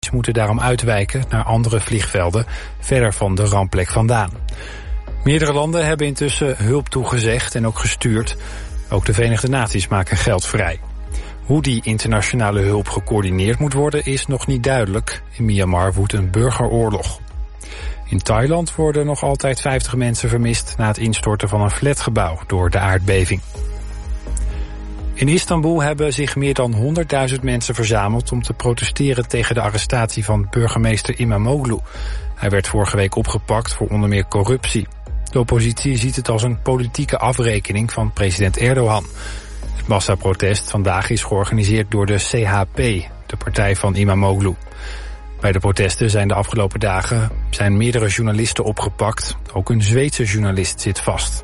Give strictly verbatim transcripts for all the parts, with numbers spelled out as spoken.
Ze moeten daarom uitwijken naar andere vliegvelden verder van de rampplek vandaan. Meerdere landen hebben intussen hulp toegezegd en ook gestuurd. Ook de Verenigde Naties maken geld vrij. Hoe die internationale hulp gecoördineerd moet worden is nog niet duidelijk. In Myanmar woedt een burgeroorlog. In Thailand worden nog altijd vijftig mensen vermist na het instorten van een flatgebouw door de aardbeving. In Istanbul hebben zich meer dan honderdduizend mensen verzameld om te protesteren tegen de arrestatie van burgemeester Imamoglu. Hij werd vorige week opgepakt voor onder meer corruptie. De oppositie ziet het als een politieke afrekening van president Erdogan. Het massaprotest vandaag is georganiseerd door de C H P, de partij van Imamoglu. Bij de protesten zijn de afgelopen dagen zijn meerdere journalisten opgepakt. Ook een Zweedse journalist zit vast.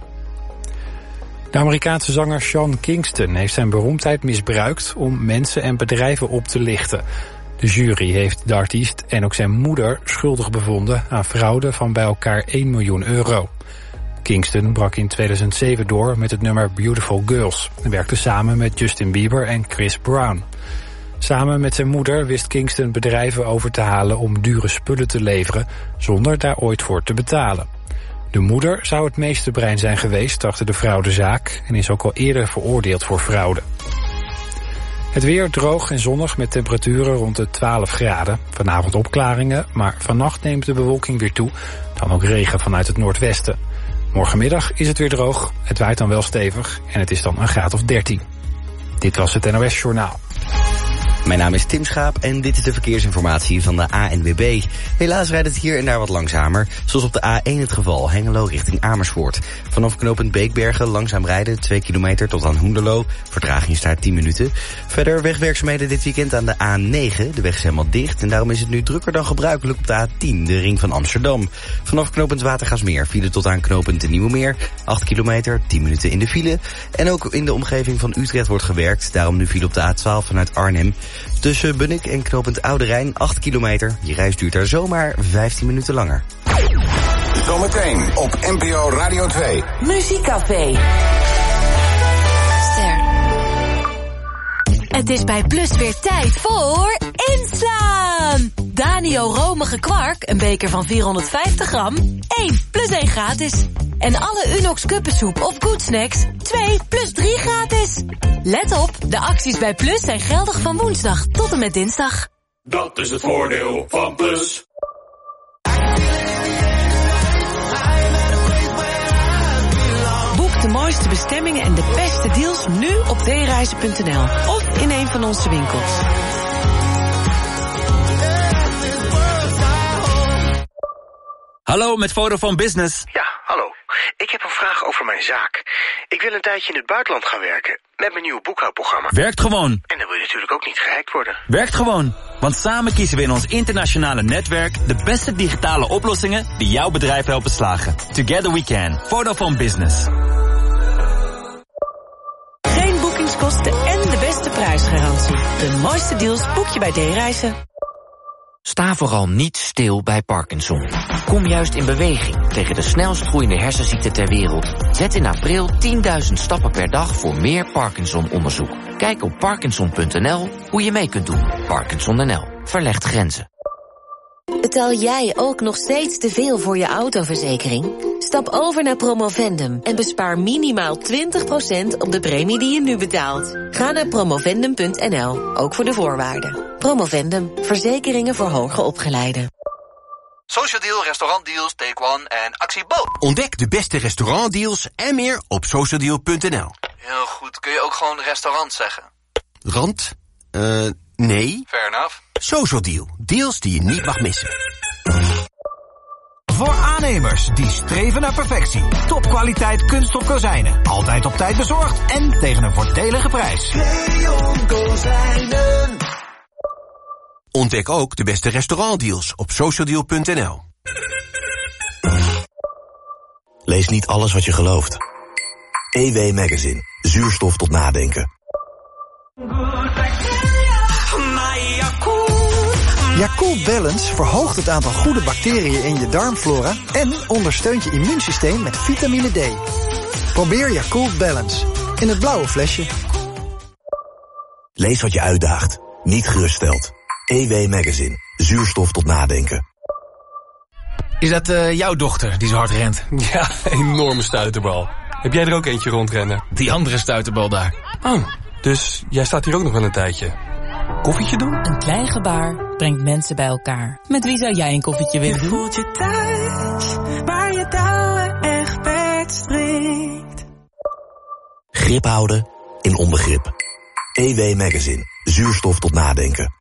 De Amerikaanse zanger Sean Kingston heeft zijn beroemdheid misbruikt om mensen en bedrijven op te lichten. De jury heeft de artiest en ook zijn moeder schuldig bevonden aan fraude van bij elkaar één miljoen euro. Kingston brak in tweeduizend zeven door met het nummer Beautiful Girls en werkte samen met Justin Bieber en Chris Brown. Samen met zijn moeder wist Kingston bedrijven over te halen om dure spullen te leveren zonder daar ooit voor te betalen. De moeder zou het meeste brein zijn geweest achter de fraudezaak en is ook al eerder veroordeeld voor fraude. Het weer droog en zonnig met temperaturen rond de twaalf graden. Vanavond opklaringen, maar vannacht neemt de bewolking weer toe. Dan ook regen vanuit het noordwesten. Morgenmiddag is het weer droog, het waait dan wel stevig en het is dan een graad of dertien. Dit was het N O S Journaal. Mijn naam is Tim Schaap en dit is de verkeersinformatie van de A N W B. Helaas rijdt het hier en daar wat langzamer, zoals op de A één het geval, Hengelo richting Amersfoort. Vanaf knooppunt Beekbergen langzaam rijden, twee kilometer tot aan Hoenderloo. Vertraging is daar tien minuten. Verder wegwerkzaamheden dit weekend aan de A negen. De weg is helemaal dicht en daarom is het nu drukker dan gebruikelijk op de A tien, de ring van Amsterdam. Vanaf knooppunt Watergaasmeer file tot aan knooppunt de Nieuwe Meer. acht kilometer, tien minuten in de file. En ook in de omgeving van Utrecht wordt gewerkt, daarom nu file op de A twaalf vanuit Arnhem. Tussen Bunnik en knooppunt Oude Rijn, acht kilometer. Je reis duurt daar zomaar vijftien minuten langer. Zometeen op N P O Radio twee. Muziekcafé. Ster. Het is bij Plus weer tijd voor inslaan. Danio romige kwark, een beker van vierhonderdvijftig gram. één plus één gratis. En alle Unox kuppensoep of Good Snacks, twee plus drie gratis. Let op, de acties bij Plus zijn geldig van woensdag tot en met dinsdag. Dat is het voordeel van Plus. Boek de mooiste bestemmingen en de beste deals nu op d reizen punt n l of in een van onze winkels. Hallo, met Vodafone Business. Ja, hallo. Ik heb een vraag over mijn zaak. Ik wil een tijdje in het buitenland gaan werken met mijn nieuwe boekhoudprogramma. Werkt gewoon. En dan wil je natuurlijk ook niet gehackt worden. Werkt gewoon. Want samen kiezen we in ons internationale netwerk de beste digitale oplossingen die jouw bedrijf helpen slagen. Together we can. Vodafone Business. Geen boekingskosten en de beste prijsgarantie. De mooiste deals boek je bij D-Reizen. Sta vooral niet stil bij Parkinson. Kom juist in beweging tegen de snelst groeiende hersenziekte ter wereld. Zet in april tienduizend stappen per dag voor meer Parkinson-onderzoek. Kijk op parkinson punt n l hoe je mee kunt doen. Parkinson punt n l. Verlegt grenzen. Betaal jij ook nog steeds te veel voor je autoverzekering? Stap over naar Promovendum en bespaar minimaal twintig procent op de premie die je nu betaalt. Ga naar promovendum punt n l, ook voor de voorwaarden. Promovendum, verzekeringen voor hoger opgeleiden. Social Deal, restaurantdeals, Take One en Actie Bo. Ontdek de beste restaurantdeals en meer op social deal punt n l. Heel goed, kun je ook gewoon restaurant zeggen? Rand? Eh, uh, nee. Fair enough. Social Deal, deals die je niet mag missen. Voor aannemers die streven naar perfectie. Topkwaliteit kunststof kozijnen. Altijd op tijd bezorgd en tegen een voordelige prijs. Leon Kozijnen. Ontdek ook de beste restaurantdeals op social deal punt n l. Lees niet alles wat je gelooft. E W Magazine. Zuurstof tot nadenken. Yakult Balance verhoogt het aantal goede bacteriën in je darmflora en ondersteunt je immuunsysteem met vitamine D. Probeer Yakult Balance in het blauwe flesje. Lees wat je uitdaagt, niet geruststelt. E W Magazine. Zuurstof tot nadenken. Is dat uh, jouw dochter die zo hard rent? Ja, enorme stuiterbal. Heb jij er ook eentje rondrennen? Die andere stuiterbal daar. Oh, dus jij staat hier ook nog wel een tijdje. Koffietje doen? Een klein gebaar brengt mensen bij elkaar. Met wie zou jij een koffietje willen doen? Je voelt je thuis, waar je touwen echt bed strikt. Grip houden in onbegrip. E W Magazine. Zuurstof tot nadenken.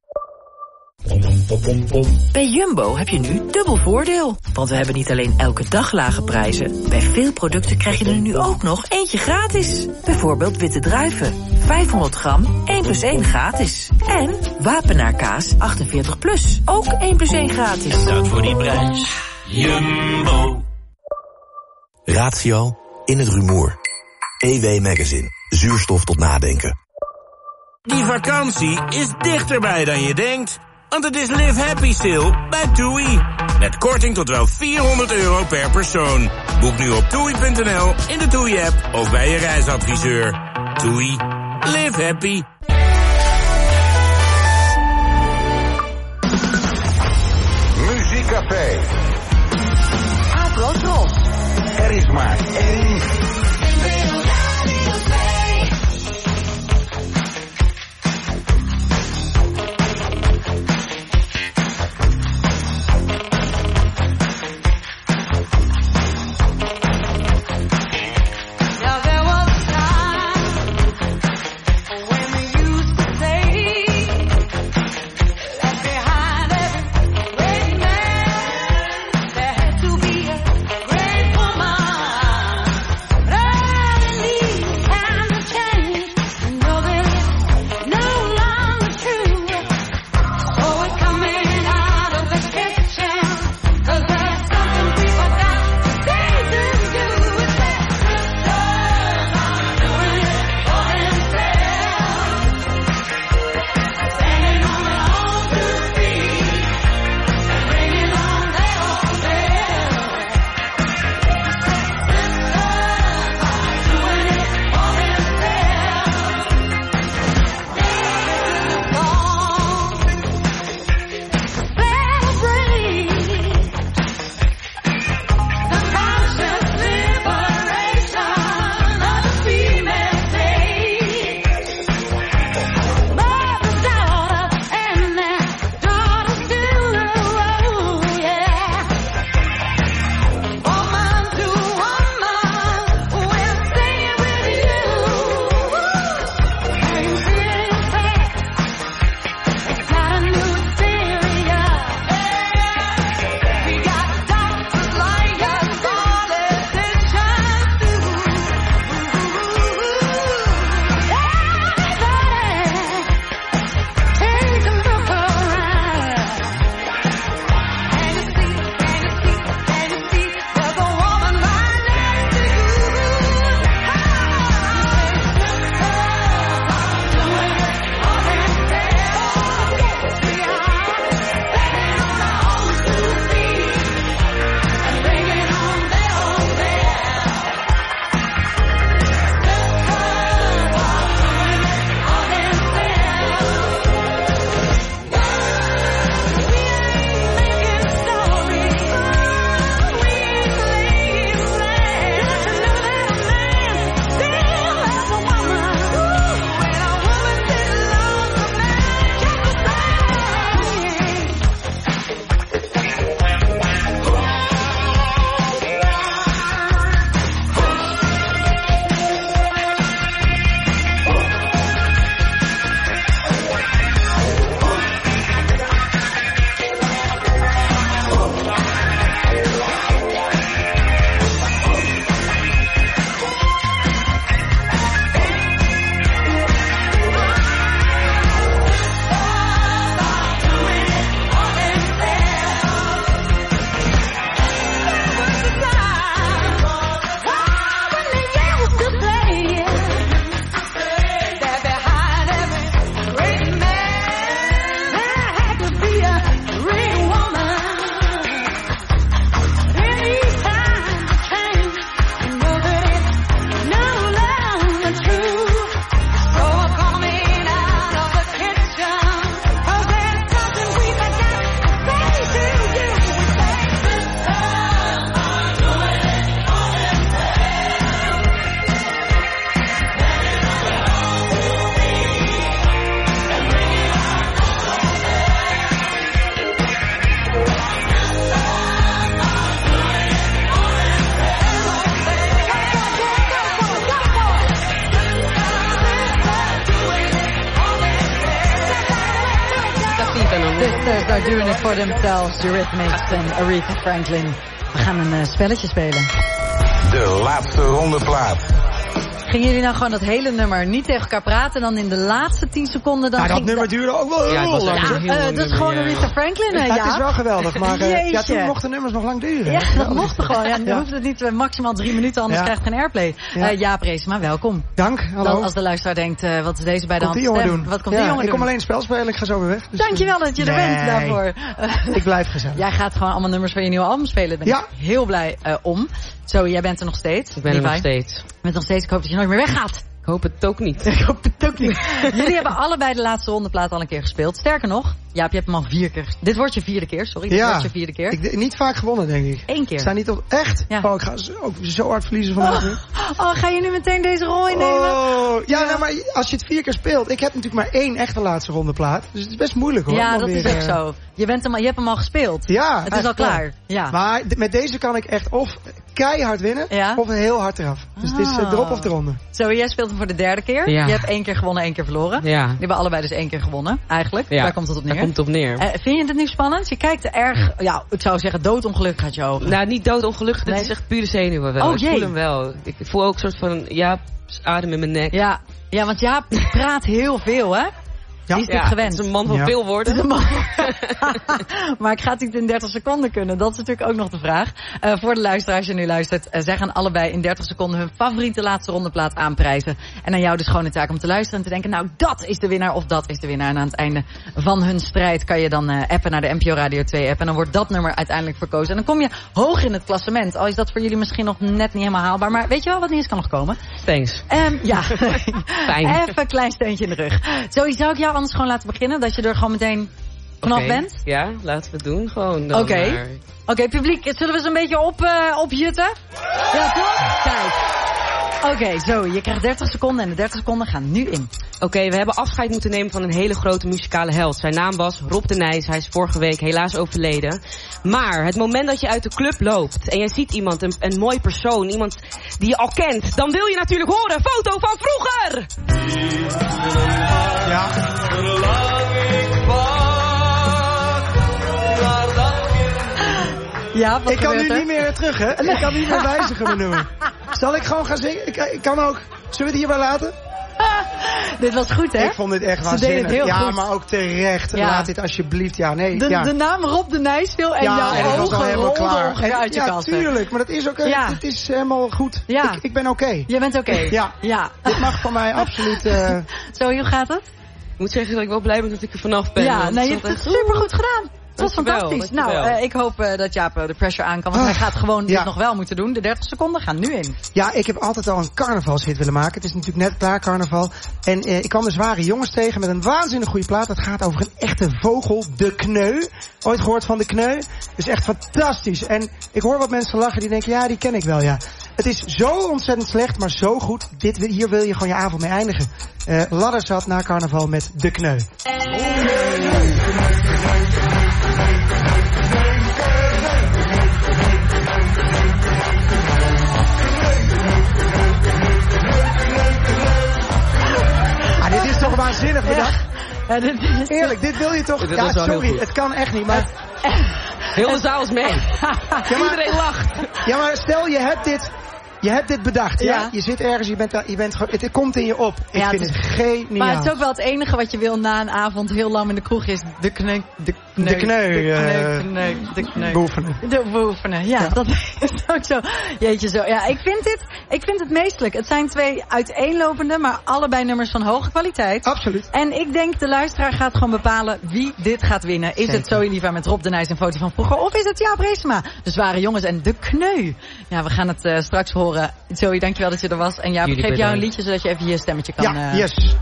Bij Jumbo heb je nu dubbel voordeel. Want we hebben niet alleen elke dag lage prijzen. Bij veel producten krijg je er nu ook nog eentje gratis. Bijvoorbeeld witte druiven. vijfhonderd gram, één plus één gratis. En Wapenaarkaas achtenveertig plus, ook één plus één gratis. Dat voor die prijs. Jumbo. Ratio in het rumoer. E W Magazine. Zuurstof tot nadenken. Die vakantie is dichterbij dan je denkt. Want het is Live Happy Sale bij TUI. Met korting tot wel vierhonderd euro per persoon. Boek nu op toei punt n l, in de TUI-app of bij je reisadviseur. TUI. Live happy. Muziekcafé. Afrotros. Er is maar één. Now there was a time when we just are doing it for themselves. Eurythmics en Aretha Franklin. We gaan een uh, spelletje spelen. De laatste rondeplaat. Gingen jullie nou gewoon dat hele nummer niet tegen elkaar praten... en dan in de laatste tien seconden... dan ja, dat ging nummer duurde ook wel heel ja, lang. Ja, uh, dat nummer, is gewoon Aretha ja. Franklin, hè, ja. Het is wel geweldig, maar uh, ja, toen mochten nummers nog lang duren. Ja, dat mocht toch gewoon. Ja, dan ja. hoeft het niet uh, maximaal drie minuten, anders ja. krijgt het geen airplay. Ja. Uh, Jaap Reesema, welkom. Dank, hallo. Dan, als de luisteraar denkt, uh, wat is deze bij de komt hand die doen? Wat komt ja, die jongen ik doen? kom alleen het spel spelen, ik ga zo weer weg. Dus dankjewel dat je er nee. bent daarvoor. Uh, ik blijf gezellig. Jij gaat gewoon allemaal nummers van je nieuwe album spelen. Daar ben ja. ik heel blij uh, om. Zo, jij bent er nog steeds. Ik ben er nog steeds. Je bent nog steeds, ik hoop dat je nooit meer weggaat. Ik hoop het ook niet. Ik hoop het ook niet. Jullie hebben allebei de laatste rondeplaat al een keer gespeeld. Sterker nog, Jaap, je hebt hem al vier keer. Dit wordt je vierde keer, sorry. Dit ja, wordt je vierde keer. Ik, niet vaak gewonnen, denk ik. Eén keer. Ik sta niet op... Echt? Ja. Oh, ik ga zo, ook zo hard verliezen vandaag. Oh, oh, ga je nu meteen deze rol innemen? Oh, ja, ja. Nou, maar als je het vier keer speelt... Ik heb natuurlijk maar één echte laatste rondeplaat. Dus het is best moeilijk, hoor. Ja, dat weer, is ook uh... zo. Je, bent hem, je hebt hem al gespeeld. Ja. Het is al klaar. Ja. Maar met deze kan ik echt of keihard winnen... Ja? of heel hard eraf. Dus ah. het is uh, erop of eronder. Zo, jij speelt hem voor de derde keer. Ja. Je hebt één keer gewonnen, één keer verloren. Ja. Die hebben allebei dus één keer gewonnen, eigenlijk. Ja. Daar komt het op neer. Daar komt het op neer. Uh, vind je het nu spannend? Je kijkt er erg, ja, ik zou zeggen doodongelukkig uit je ogen. Nou, niet doodongelukkig. Nee? Dit is echt pure zenuwen wel. Oh, ik voel hem wel. Ik voel ook een soort van, ja, adem in mijn nek. Ja, ja, want Jaap praat heel veel, hè? Ja, die is dit ja, gewend. Het is een man van ja. veel woorden. Man... maar ik ga het niet in dertig seconden kunnen. Dat is natuurlijk ook nog de vraag. Uh, voor de luisteraars, als je nu luistert. Uh, zij gaan allebei in dertig seconden hun favoriete laatste rondeplaat aanprijzen. En aan jou dus gewoon de taak om te luisteren en te denken... nou, dat is de winnaar of dat is de winnaar. En aan het einde van hun strijd kan je dan uh, appen naar de N P O Radio twee app. En dan wordt dat nummer uiteindelijk verkozen. En dan kom je hoog in het klassement. Al is dat voor jullie misschien nog net niet helemaal haalbaar. Maar weet je wel wat niet eens kan nog komen? Thanks. Um, ja. Fijn. Even een klein steuntje in de rug. Sowieso zou ik jou anders gewoon laten beginnen. Dat je er gewoon meteen vanaf okay. bent. Ja, laten we het doen. Gewoon Oké. Okay. Oké, okay, publiek. Zullen we ze een beetje op, uh, opjutten? Ja, toch? Kijk. Oké, okay, zo. Je krijgt dertig seconden en de dertig seconden gaan nu in. Oké, okay, we hebben afscheid moeten nemen van een hele grote muzikale held. Zijn naam was Rob de Nijs. Hij is vorige week helaas overleden. Maar het moment dat je uit de club loopt en je ziet iemand, een, een mooi persoon, iemand die je al kent, dan wil je natuurlijk horen, foto van vroeger! Ja. Ja, wat ik kan nu er? niet meer terug, hè? Ik kan niet meer wijzigen mijn nummer. Zal ik gewoon gaan zingen? Ik, ik kan ook. Zullen we het hierbij laten? Dit was goed, hè? Ik vond dit echt waanzinnig. Heel ja, goed. maar ook terecht. Ja. Laat dit alsjeblieft. Ja, nee. De, ja. de naam Rob de Nijs viel en ja, jouw en ogen rolden ongeveer uit je ja, kassen. Ja, tuurlijk. Maar dat is ook. Ja. Het is helemaal goed. Ja. Ik, ik ben oké. Okay. Je bent oké. Okay. Ja. ja. Dit mag van mij absoluut. Uh... Zo, hoe gaat het? Ik moet zeggen dat ik wel blij ben dat ik er vanaf ben. Ja, nee, je hebt het supergoed gedaan. Dat was fantastisch. Dankjewel. Nou, uh, ik hoop uh, dat Jaap uh, de pressure aan kan. Want ah, hij gaat gewoon ja. dit nog wel moeten doen. De dertig seconden gaan nu in. Ja, ik heb altijd al een carnavalshit willen maken. Het is natuurlijk net klaar, carnaval. En uh, ik kwam de zware jongens tegen met een waanzinnig goede plaat. Het gaat over een echte vogel, de kneu. Ooit gehoord van de kneu? Dus echt fantastisch. En ik hoor wat mensen lachen die denken, ja, die ken ik wel, ja. Het is zo ontzettend slecht, maar zo goed. Dit, hier wil je gewoon je avond mee eindigen. Uh, Ladderzat na carnaval met de kneu. Ah, dit is toch waanzinnig bedacht? Ja, dit is... Eerlijk, dit wil je toch? Dit ja, sorry, het kan echt niet, maar... Heel de zaal is mee. Ja, maar, iedereen lacht. Ja, maar stel je hebt dit... Je hebt dit bedacht, ja? ja? Je zit ergens, je bent, daar, je bent gewoon, het, het komt in je op. Ik ja, vind het, het geniaal. Maar het is ook wel het enige wat je wil na een avond heel lang in de kroeg is de kneu, de kneu, de kneu, de kneu, uh, kneu, de kneu. Beoefenen. De beoefenen, ja, ja, dat is ook zo. Jeetje zo, ja, ik vind dit, ik vind het meestelijk. Het zijn twee uiteenlopende, maar allebei nummers van hoge kwaliteit. Absoluut. En ik denk de luisteraar gaat gewoon bepalen wie dit gaat winnen. Is Zeker. Het Zoe Liva met Rob de Nijs en foto van vroeger, of is het Jaap Reesema? De zware jongens en de kneu. Ja, we gaan het uh, straks horen. Zoe, dankjewel dat je er was. En Jaap, ik geef jou een liedje zodat je even je stemmetje kan... Ja, uh... yes.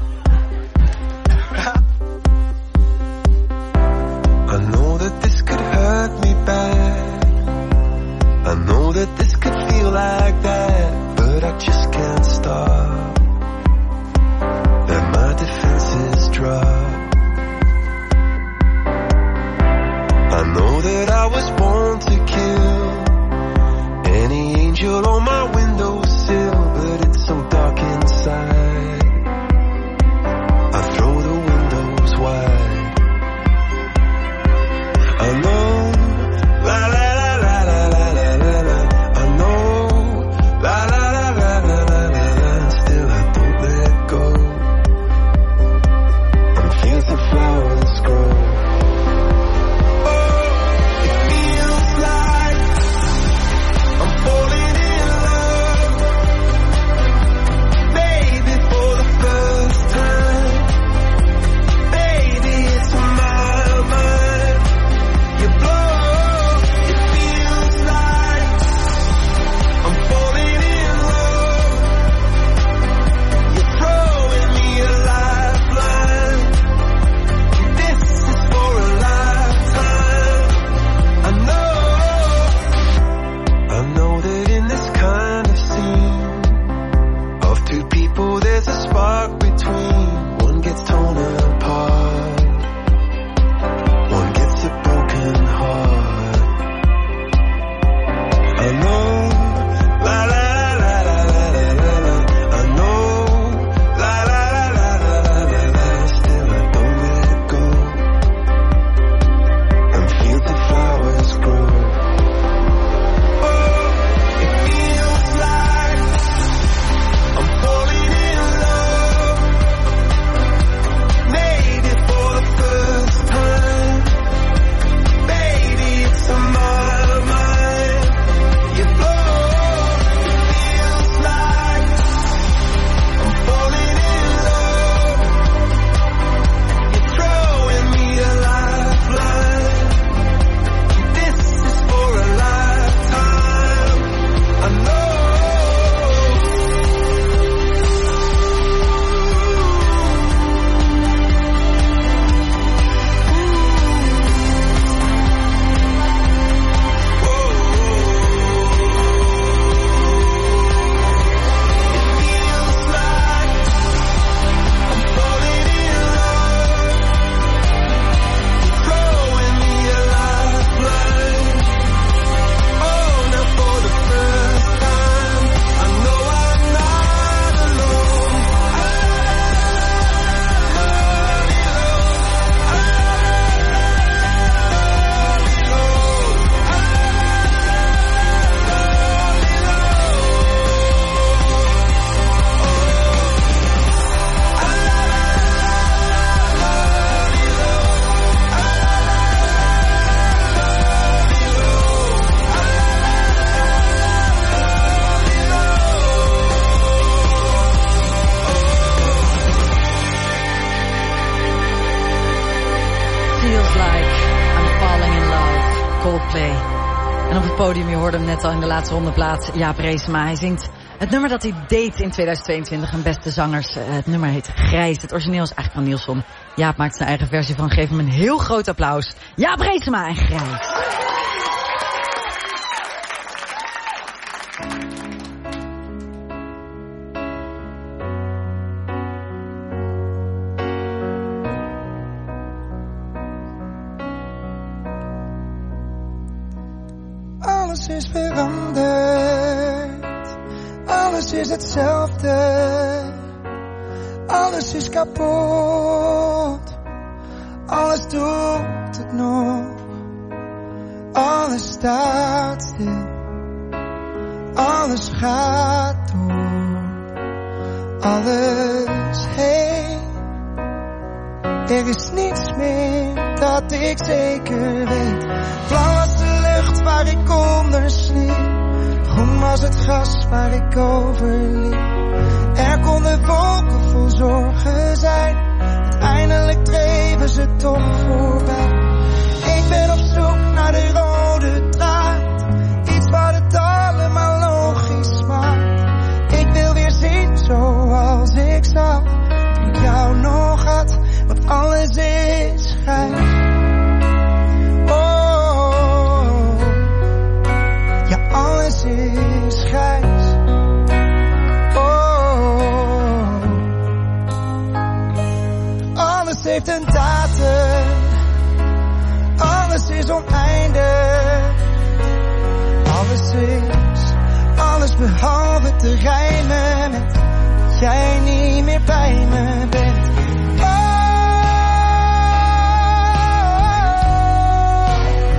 I know that this could hurt me bad. I know that this could feel like that. But I just can't stop. Let my defenses drop. I know that I was born to kill. Any angel on my windowsill, but it's so dark inside. I throw the windows wide. En op het podium, je hoorde hem net al in de laatste ronde plaats, Jaap Reesema. Hij zingt het nummer dat hij deed in tweeduizend tweeëntwintig, een beste zangers. Uh, het nummer heet Grijs. Het origineel is eigenlijk van Nielsen. Jaap maakt zijn eigen versie van. Geef hem een heel groot applaus. Jaap Reesema en Grijs. Alles is veranderd, alles is hetzelfde, alles is kapot, alles doet het nog, alles staat stil, alles gaat door, alles heen. Er is niets meer dat ik zeker weet. Blauw was de lucht waar ik onder sliep, groen was het gras waar ik over liep. Er konden wolken vol zorgen zijn, uiteindelijk dreven ze toch voorbij. Ik ben op zoek naar de rode draad, iets wat het allemaal logisch maakt. Ik wil weer zien zoals ik zag, toen ik jou nog had, want alles is grijs. Alles is grijs. Oh, alles heeft een datum. Alles is oneindig. Alles is, alles behalve te rijmen met dat jij niet meer bij me bent. Oh,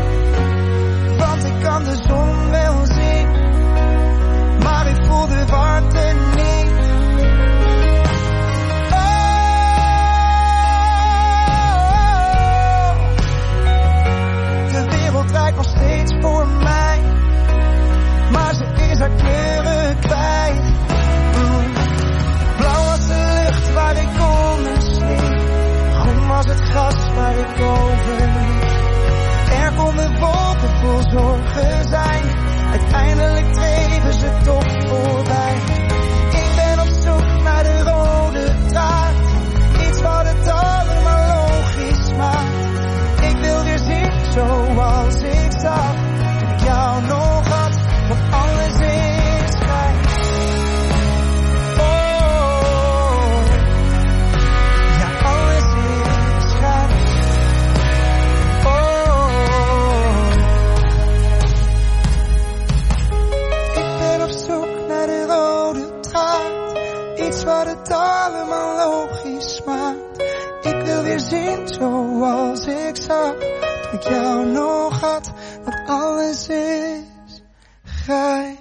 dag toen ik jou nog had, want alles is grijs. Oh, ja, alles is grijs. Oh, ik ben op zoek naar de rode draad, iets wat het allemaal logisch maakt. Ik wil weer zien zoals ik zag toen ik jou nog had, want alles is grijs.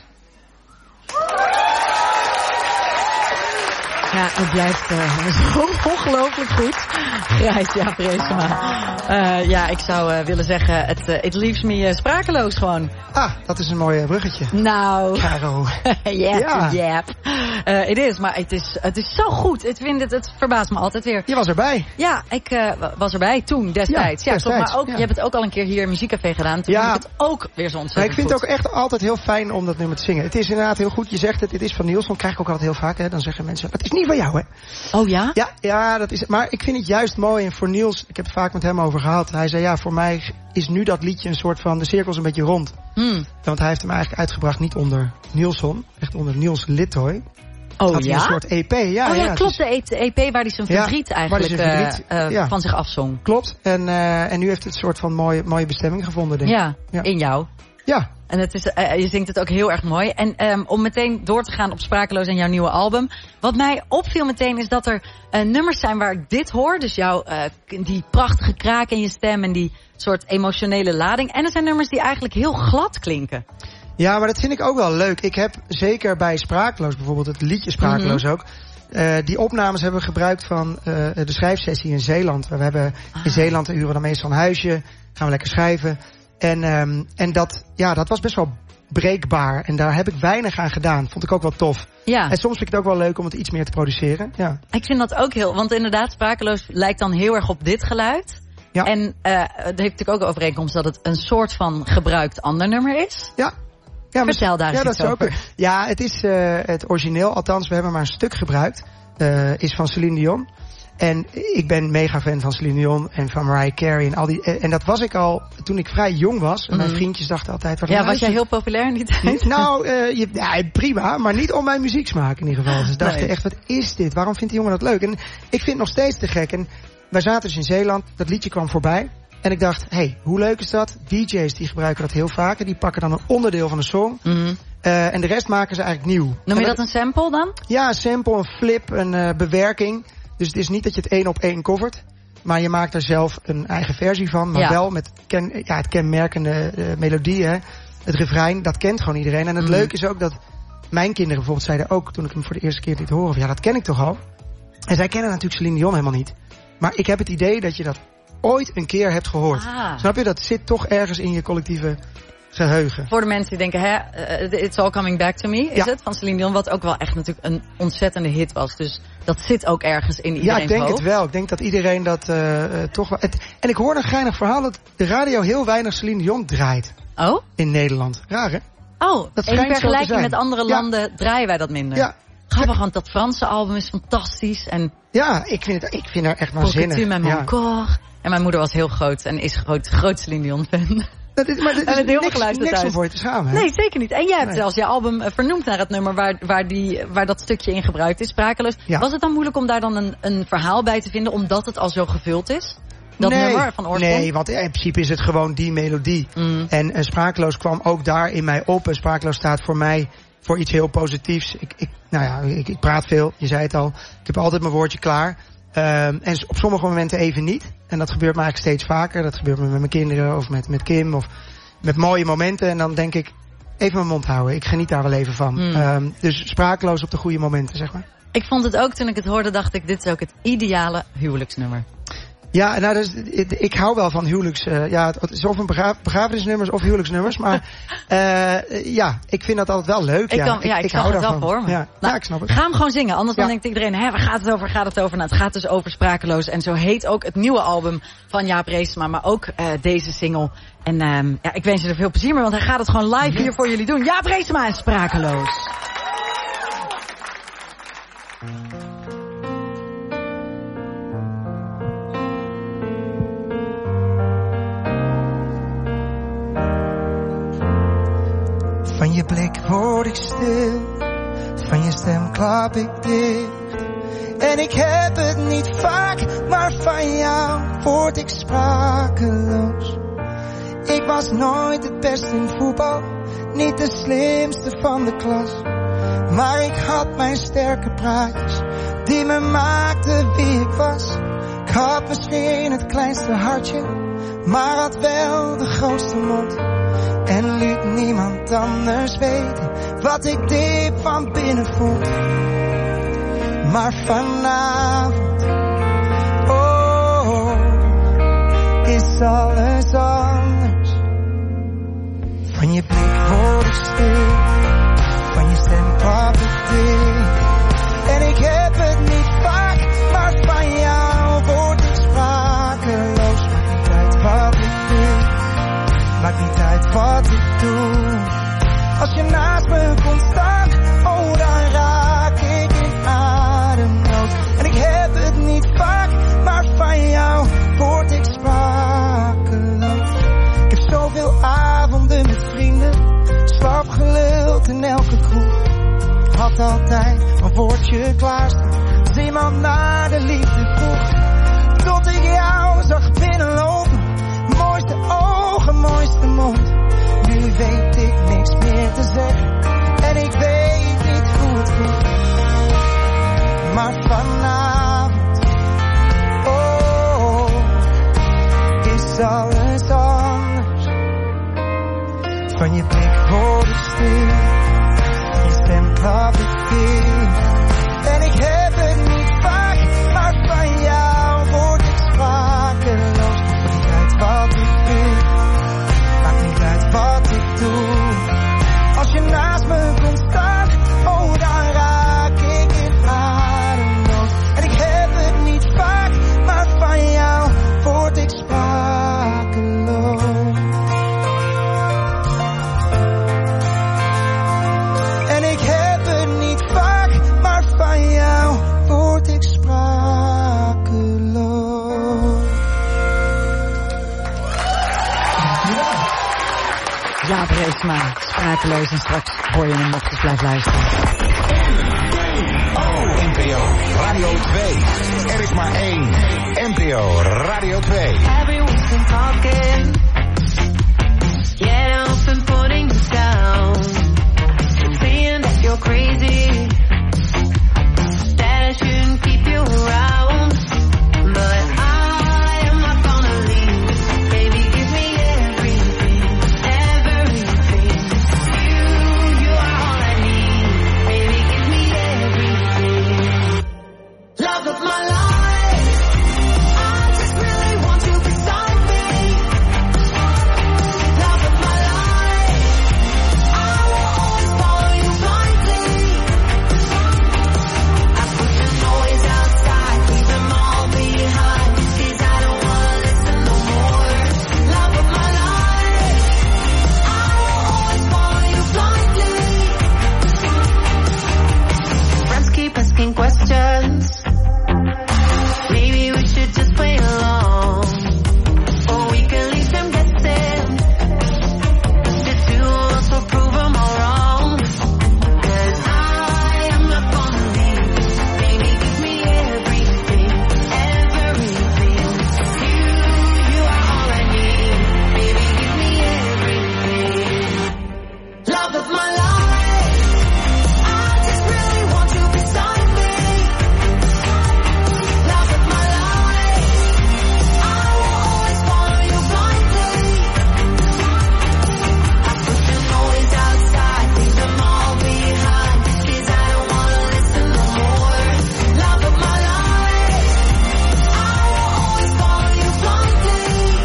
Ja, het blijft uh, zo ongelooflijk goed. Grijs, ja, Breesema. Uh, ja, ik zou uh, willen zeggen, het uh, it leaves me uh, sprakeloos gewoon. Ah, dat is een mooi bruggetje. Nou. Caro. Yep, ja, yep. Uh, het is, maar het is, het is zo goed. Ik vind het, het verbaast me altijd weer. Je was erbij. Ja, ik uh, was erbij toen, destijds. Ja, ja destijds, klopt, maar ook, ja. je hebt het ook al een keer hier in Muziekcafé gedaan. Toen ja. vond ik het ook weer zo ontzettend Ik vind goed. het ook echt altijd heel fijn om dat nummer te zingen. Het is inderdaad heel goed. Je zegt het, het is van Nielsen. Krijg ik ook altijd heel vaak. Hè. Dan zeggen mensen, het is niet van jou, hè. Oh ja? Ja, ja, dat is het. Maar ik vind het juist mooi. En voor Niels, ik heb het vaak met hem over gehad. Hij zei, ja, voor mij is nu dat liedje een soort van, de cirkel is een beetje rond. Hmm. Want hij heeft hem eigenlijk uitgebracht niet onder Nielsen, echt onder Niels Littoy. Oh had ja? Een soort E P. Ja, oh ja, ja klopt. dus, de E P waar hij zijn verdriet ja, eigenlijk zijn verdriet, uh, uh, ja. van zich afzong. Klopt. En, uh, en nu heeft het een soort van mooie, mooie bestemming gevonden, denk ik. Ja, ja, in jou. Ja. En het is, uh, je zingt het ook heel erg mooi. En um, om meteen door te gaan op Sprakeloos en jouw nieuwe album. Wat mij opviel meteen is dat er uh, nummers zijn waar ik dit hoor. Dus jouw, uh, die prachtige kraak in je stem en die soort emotionele lading. En er zijn nummers die eigenlijk heel glad klinken. Ja, maar dat vind ik ook wel leuk. Ik heb zeker bij Sprakeloos, bijvoorbeeld het liedje Sprakeloos mm-hmm. ook. Uh, die opnames hebben we gebruikt van uh, de schrijfsessie in Zeeland. We hebben ah. in Zeeland huren we dan meestal een huisje. Gaan we lekker schrijven. En, um, en dat, ja, dat was best wel breekbaar. En daar heb ik weinig aan gedaan. Vond ik ook wel tof. Ja. En soms vind ik het ook wel leuk om het iets meer te produceren. Ja. Ik vind dat ook heel... Want inderdaad, Sprakeloos lijkt dan heel erg op dit geluid. Ja. En uh, het heeft natuurlijk ook overeenkomst dat het een soort van gebruikt ander nummer is. Ja. Ja, Vertel daar eens ja, iets dat over. Ook, ja, het is uh, het origineel. Althans, we hebben maar een stuk gebruikt. Uh, is van Celine Dion. En ik ben mega fan van Celine Dion en van Mariah Carey en al die. En dat was ik al toen ik vrij jong was. En mijn vriendjes dachten altijd... Wat ja, was jij heel populair in die tijd? Nou, uh, je, ja, prima, maar niet om mijn muzieksmaak in ieder geval. Dus dachten nee. echt, wat is dit? Waarom vindt die jongen dat leuk? En ik vind het nog steeds te gek. En wij zaten dus in Zeeland, dat liedje kwam voorbij. En ik dacht, hé, hey, hoe leuk is dat? D J's die gebruiken dat heel vaak. Die pakken dan een onderdeel van een song. Mm-hmm. Uh, en de rest maken ze eigenlijk nieuw. Noem je dat, dat een sample dan? Ja, een sample, een flip, een uh, bewerking. Dus het is niet dat je het één op één covert. Maar je maakt er zelf een eigen versie van. Maar ja. wel met ken, ja, het kenmerkende uh, melodie. Hè. Het refrein, dat kent gewoon iedereen. En het mm. leuke is ook dat mijn kinderen bijvoorbeeld zeiden ook... toen ik hem voor de eerste keer liet horen... ja, dat ken ik toch al. En zij kennen natuurlijk Celine Dion helemaal niet. Maar ik heb het idee dat je dat ooit een keer hebt gehoord. Ah. Snap je? Dat zit toch ergens in je collectieve geheugen. Voor de mensen die denken, hè, uh, It's All Coming Back to Me, is ja. het? Van Celine Dion, wat ook wel echt natuurlijk een ontzettende hit was. Dus dat zit ook ergens in iedereen's hoofd. Ja, ik denk hoofd. het wel. Ik denk dat iedereen dat uh, uh, toch wel... Het, en ik hoorde een geinig verhaal dat de radio heel weinig Celine Dion draait. Oh? In Nederland. Raar, hè? Oh, dat in vergelijking met andere landen ja. draaien wij dat minder. Ja. Grappig, want dat Franse album is fantastisch. En ja, ik vind, het, ik vind haar echt waanzinnig. Pour que tu m'aimes encore. En mijn moeder was heel groot en is groot, groot Celine Dion fan. Dat is, maar dat is heel niks, niks om voor je te schamen. Hè? Nee, zeker niet. En jij hebt nee. zelfs je album vernoemd naar het nummer waar, waar, die, waar dat stukje in gebruikt is, Sprakeloos. Ja. Was het dan moeilijk om daar dan een, een verhaal bij te vinden, omdat het al zo gevuld is? Dat nee, nummer van oorsprong? Nee, want in principe is het gewoon die melodie. Mm. En, en Sprakeloos kwam ook daar in mij op. En Sprakeloos staat voor mij voor iets heel positiefs. Ik, ik, nou ja, ik, ik praat veel, je zei het al. Ik heb altijd mijn woordje klaar. Um, en op sommige momenten even niet. En dat gebeurt me eigenlijk steeds vaker. Dat gebeurt me met mijn kinderen of met, met Kim of met mooie momenten. En dan denk ik, even mijn mond houden. Ik geniet daar wel even van. Mm. Um, dus Sprakeloos op de goede momenten, zeg maar. Ik vond het ook, toen ik het hoorde, dacht ik, dit is ook het ideale huwelijksnummer. Ja, nou, dus, ik, ik hou wel van huwelijks... Uh, ja, het is of een begra- begrafenisnummers of huwelijksnummers. Maar uh, ja, ik vind dat altijd wel leuk. Ik, ja. kan, ja, ik, ik, ik hou het wel voor me. Ja, nou, ja, ik snap het. Ga hem gewoon zingen, anders ja. dan denkt iedereen... Hé, waar gaat het over, gaat het over? Nou, het gaat dus over Sprakeloos. En zo heet ook het nieuwe album van Jaap Reesema. Maar ook uh, deze single. En uh, ja, ik wens je er veel plezier mee, want hij gaat het gewoon live hier voor jullie doen. Jaap Reesema en Sprakeloos. je blik word ik stil, van je stem klap ik dicht. En ik heb het niet vaak, maar van jou word ik sprakeloos. Ik was nooit het beste in voetbal, niet de slimste van de klas. Maar ik had mijn sterke praatjes, die me maakten wie ik was. Ik had misschien het kleinste hartje, maar had wel de grootste mond. En liet niemand anders weten, wat ik diep van binnen vond. Maar vanavond, oh, is alles anders. Van je blik word ik stil, van je stem klap ik dicht. En ik heb het niet vaak, maar van jou word ik sprakeloos. Maakt niet uit wat ik doe, maakt niet uit wat ik doe. Als je naast me komt staan, oh dan raak ik in ademnood. En ik heb het niet vaak, maar van jou word ik sprakeloos. Ik heb zoveel avonden met vrienden, slap geluld in elke kroeg. Had altijd een woordje klaarstaan, als iemand naar de liefde vroeg. Tot ik jou zag binnenlopen, mooiste ogen, mooiste mond. Nu weet ik niks meer te zeggen, en ik weet niet hoe het komt. Maar vanavond, oh, is alles anders. Van je blik word ik stil, van je stem klap ik dicht. En ik heb het niet vaak, maar van jou word ik sprakeloos. Maakt niet uit wat ik doe, maakt niet uit wat ik doe. Als je naast me komt staan, oh dan raak ik in ademnood. En ik heb het niet vaak, maar van jou word ik sprakeloos. En ik heb het niet vaak, maar van jou word ik sprakeloos. Ja, Breesma, sprakeloos, en straks hoor je hem nog eens blijven luisteren. Oh, N P O Radio twee. Er is maar één N P O Radio twee. Everyone's been talking, yeah, I've been putting you down, saying that you're crazy, that I shouldn't keep you around, but I am not gonna leave. Baby, give me everything, everything. You, you are all I need. Baby, give me everything. Love of my life. I just really want you beside me. Love of my life. I will always follow you blindly. I put the noise outside, leave them all behind, 'cause I don't wanna listen no more. Love of my life. I will always follow you blindly. Friends keep asking questions. Maybe we should just play along, or we can leave them guessing. The two of us will prove them all wrong, 'cause I am not gonna leave. Baby, give me everything, everything. You, you are all I need. Baby, give me everything. Love of my life. I just really want you beside me. Love of my life. I will always follow you blindly. I put the noise outside, leave them all behind, 'cause I don't wanna listen no more. Love of my life. I will always follow you blindly.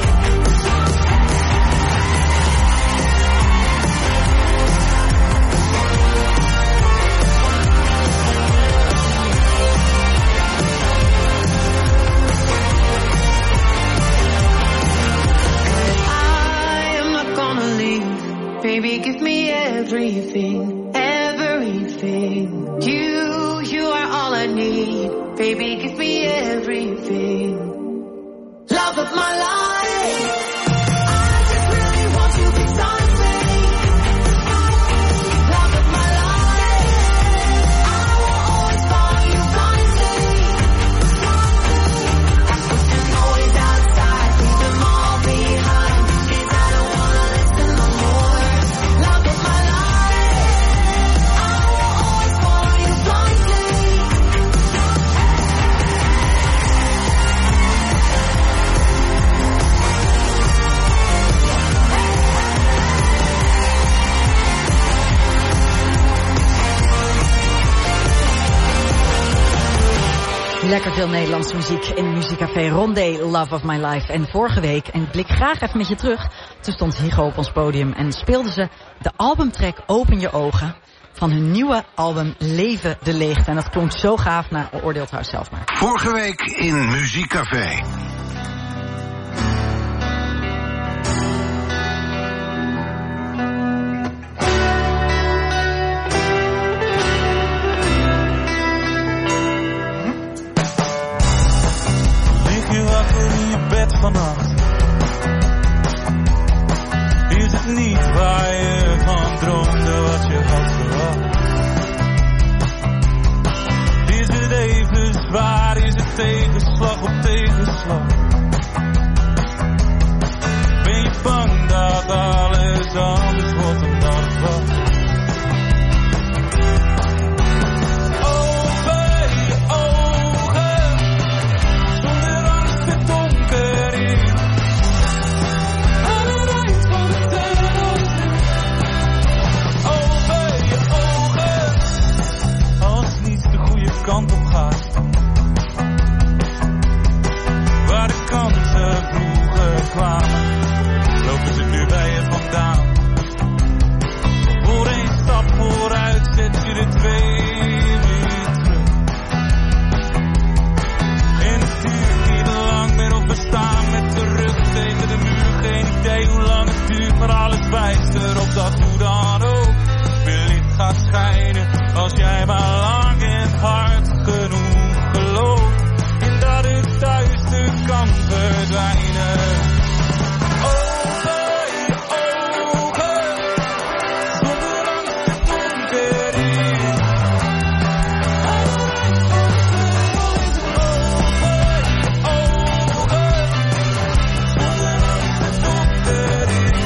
I am not gonna leave. Baby, give me everything, everything. You, you are all I need. Baby, give me everything. Love of my life. I just really want you beside me. Lekker veel Nederlandse muziek in Muziekcafé Rondé, Love of My Life. En vorige week, en ik blik graag even met je terug, toen stond Hygo op ons podium en speelden ze de albumtrack Open Je Ogen van hun nieuwe album Leven de Leegte. En dat klonk zo gaaf, nou, oordeelt haar zelf maar. Vorige week in Muziekcafé. Vannacht is het niet waar je van droomde wat je had verwacht. Is het even zwaar, is het tegenslag op tegenslag. Ben je bang dat alles anders wordt dan dat het was? Kant op gaat, waar de kansen vroeger kwamen, lopen ze nu bij je vandaan. Voor één stap vooruit zet je de twee weer terug. En het duurt niet lang meer of we staan met de rug tegen de muur. Geen idee hoe lang het duurt, maar alles wijst erop dat hoe dan ook weer licht gaat schijnen. Als jij maar lang en hard genoeg gelooft in dat het duister kan verdwijnen. Open je ogen, zonder angst het donker in. Open je ogen, zonder angst het donker in.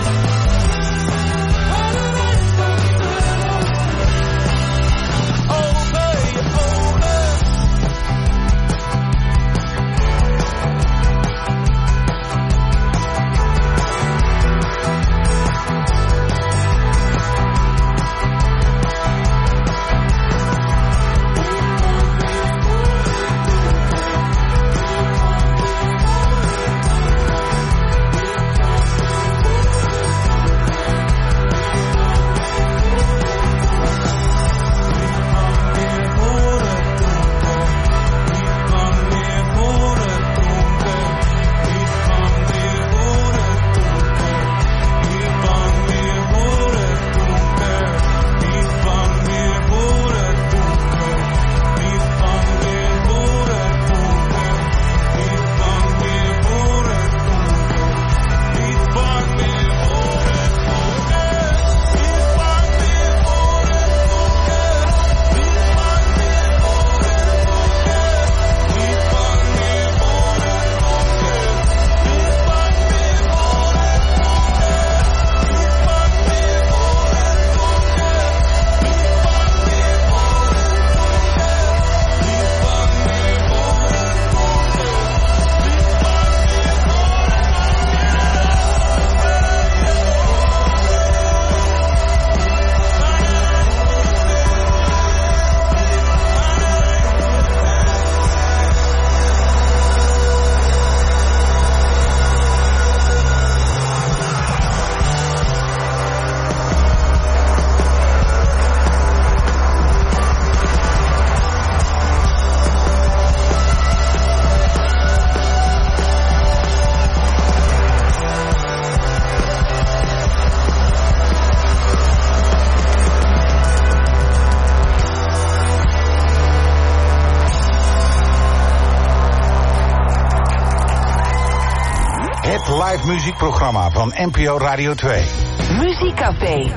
Live muziekprogramma van N P O Radio twee. Muziekcafé.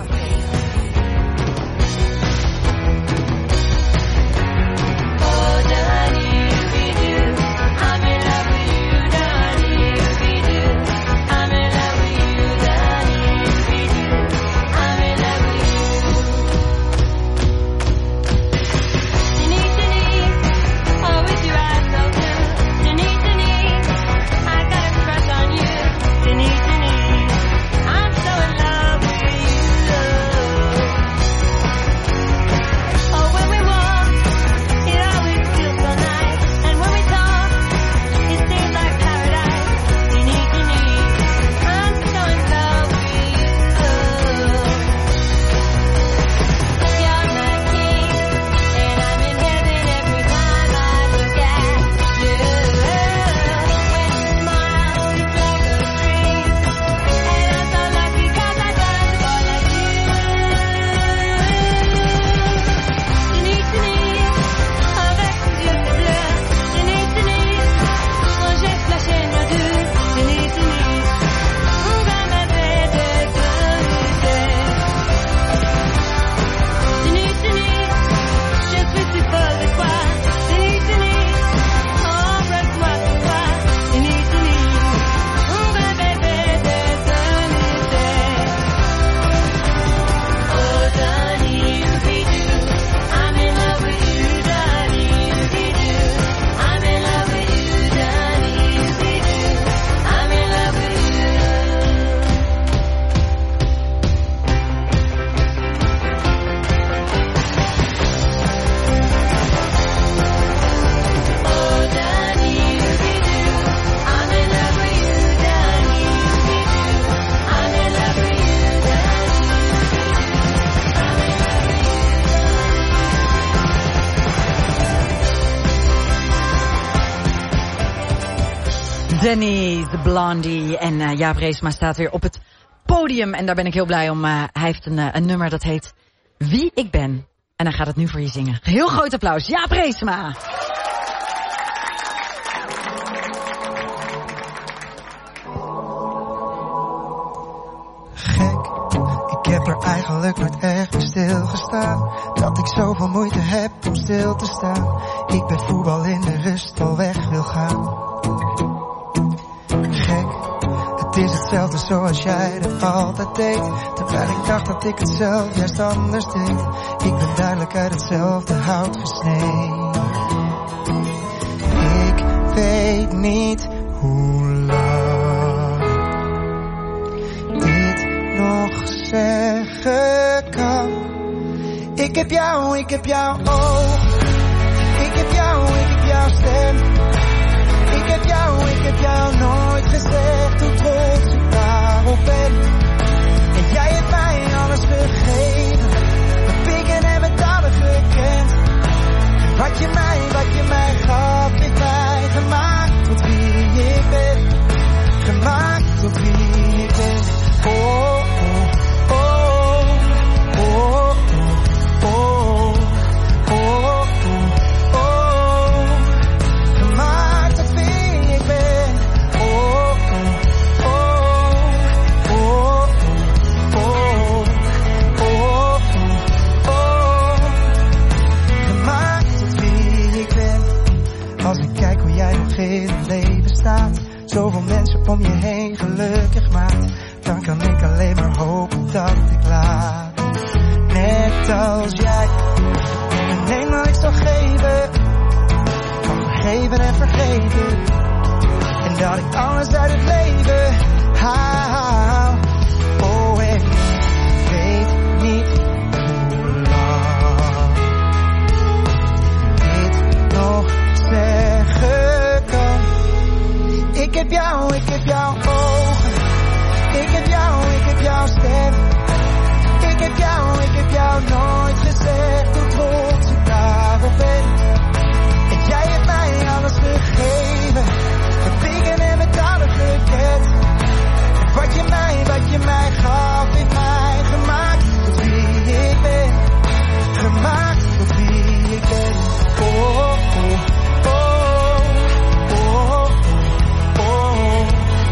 I'm so in love with you. Denise Blondie. En uh, Jaap Reesma staat weer op het podium. En daar ben ik heel blij om. Uh, hij heeft een, uh, een nummer dat heet Wie ik ben. En hij gaat het nu voor je zingen. Heel groot applaus. Jaap Reesma. Gek, ik heb er eigenlijk nooit echt bij stilgestaan. Dat ik zoveel moeite heb om stil te staan. Ik bij voetbal in de rust al weg wil gaan. Gek, het is hetzelfde zoals jij dat altijd deed. Terwijl ik dacht dat ik het zelf juist anders deed. Ik ben duidelijk uit hetzelfde hout gesneden. Ik weet niet hoe lang dit nog zeggen kan. Ik heb jou, ik heb jouw ogen. Ik heb jou, ik heb jouw stem. Ik heb jou, ik heb jou nooit gezegd hoe trots ik daarop ben. En jij hebt mij alles gegeven. Mijn pieken en mijn talen gekend. Wat je mij, wat je mij gaf, heeft mij gemaakt tot wie ik ben. Gemaakt tot wie ik ben. Oh, oh, oh, oh, oh, oh, oh, oh, oh. Gemaakt tot wie ik ben. Oh, oh, oh, oh, oh, oh, oh. Gemaakt tot wie ik ben. Als ik kijk hoe jij nog in het leven staat. Zoveel mensen om je heen gelukkig maakt. Dan kan ik alleen maar hopen dat ik laat. Net als jij. En neem wat ik zal geven. Van vergeven en vergeten. En dat ik alles uit het leven haal. Oh, en ik weet niet hoe lang dit nog zeggen kan. Ik heb jou, ik heb jouw ogen. Ik heb jou, ik heb jouw stem. Ik heb jou, ik heb jou nooit gezegd hoe trots ik daarop ben. En jij hebt mij alles gegeven. Mijn pieken en mijn talen gekend. Wat je mij, wat je mij gaf, heeft mij gemaakt tot wie ik ben. Gemaakt tot wie ik ben. Oh, oh, oh, oh, oh, oh.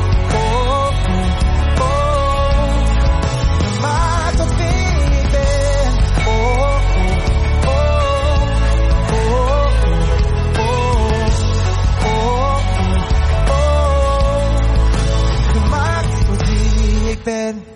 Ben.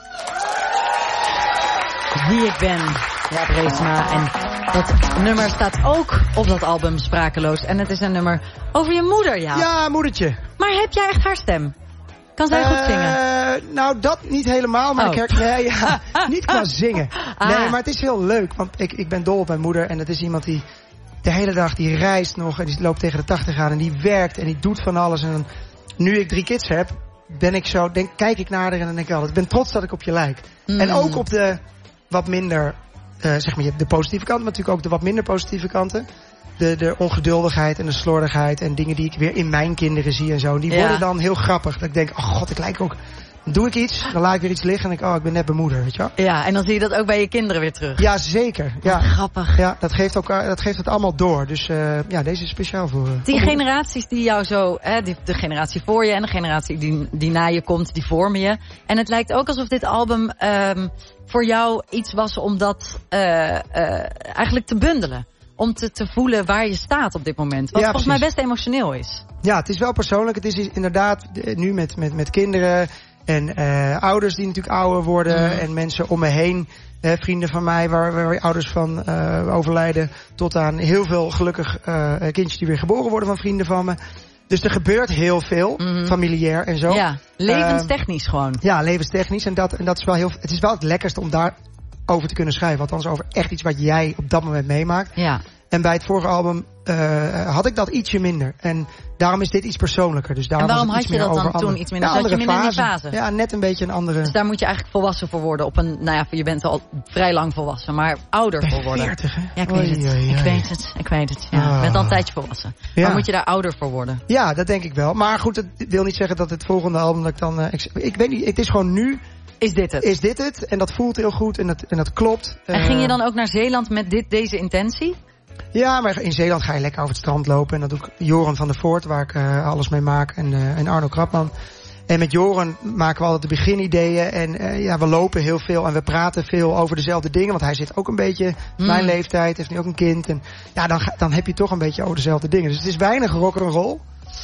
Wie ik ben, Jaap Reesma. En dat nummer staat ook op dat album Sprakeloos. En het is een nummer over je moeder, ja. Ja, moedertje. Maar heb jij echt haar stem? Kan zij uh, goed zingen? Nou, dat niet helemaal, maar oh. ik herken, nee, ja, niet qua zingen. Ah. Nee, maar het is heel leuk, want ik, ik ben dol op mijn moeder. En het is iemand die de hele dag, die reist nog en die loopt tegen de tachtig aan. En die werkt en die doet van alles. En nu ik drie kids heb, ben ik zo, denk, kijk ik naar haar en dan denk ik altijd, ik ben trots dat ik op je lijk. Mm. En ook op de wat minder, uh, zeg maar, de positieve kant, maar natuurlijk ook de wat minder positieve kanten. De, de ongeduldigheid en de slordigheid en dingen die ik weer in mijn kinderen zie en zo. Die ja. worden dan heel grappig. Dat ik denk, oh god, ik lijk ook. Dan doe ik iets, dan laat ik weer iets liggen en denk ik, oh, ik ben net mijn moeder, weet je wel. Ja, en dan zie je dat ook bij je kinderen weer terug. Ja, zeker. Ja. Oh, grappig. Ja, dat geeft, ook, dat geeft het allemaal door. Dus uh, ja, deze is speciaal voor... Uh, die voor generaties die jou zo, hè, die, de generatie voor je en de generatie die, die na je komt, die vormen je. En het lijkt ook alsof dit album um, voor jou iets was om dat uh, uh, eigenlijk te bundelen. Om te, te voelen waar je staat op dit moment. Wat ja, volgens precies. mij best emotioneel is. Ja, het is wel persoonlijk. Het is inderdaad nu met, met, met kinderen en uh, ouders die natuurlijk ouder worden. Mm. En mensen om me heen. Uh, vrienden van mij waar, waar ouders van uh, overlijden. Tot aan heel veel gelukkig uh, kindjes die weer geboren worden van vrienden van me. Dus er gebeurt heel veel, mm. familiair en zo. Ja, levenstechnisch uh, gewoon. Ja, levenstechnisch. En dat, en dat is wel heel, het is wel het lekkerste om daar over te kunnen schrijven. Althans over echt iets wat jij op dat moment meemaakt. Ja. En bij het vorige album uh, had ik dat ietsje minder. En daarom is dit iets persoonlijker. Dus daarom en waarom was het had je iets dat meer dan over toen andere, iets minder? ja, Zat je andere minder fase. in die fase? Ja, net een beetje een andere... Dus daar moet je eigenlijk volwassen voor worden. Op een, nou ja, je bent al vrij lang volwassen, maar ouder voor worden. veertig, hè? Ja, ik weet Oei, het. oei, Ik oei. weet het. Ik weet het. Ja. Ah. Je bent al een tijdje volwassen. Ja. Maar moet je daar ouder voor worden? Ja, dat denk ik wel. Maar goed, dat wil niet zeggen dat het volgende album dat ik dan... Uh, ik, ik weet niet, het is gewoon nu... Is dit het? Is dit het? En dat voelt heel goed en dat, en dat klopt. En uh, ging je dan ook naar Zeeland met dit, deze intentie? Ja, maar in Zeeland ga je lekker over het strand lopen. En dat doe ik Joran van der Voort, waar ik uh, alles mee maak. En, uh, en Arno Krapman. En met Joran maken we altijd de beginideeën. En uh, ja, we lopen heel veel en we praten veel over dezelfde dingen. Want hij zit ook een beetje Mm. mijn leeftijd, heeft nu ook een kind. En ja, dan, ga, dan heb je toch een beetje over dezelfde dingen. Dus het is weinig rock'n'roll.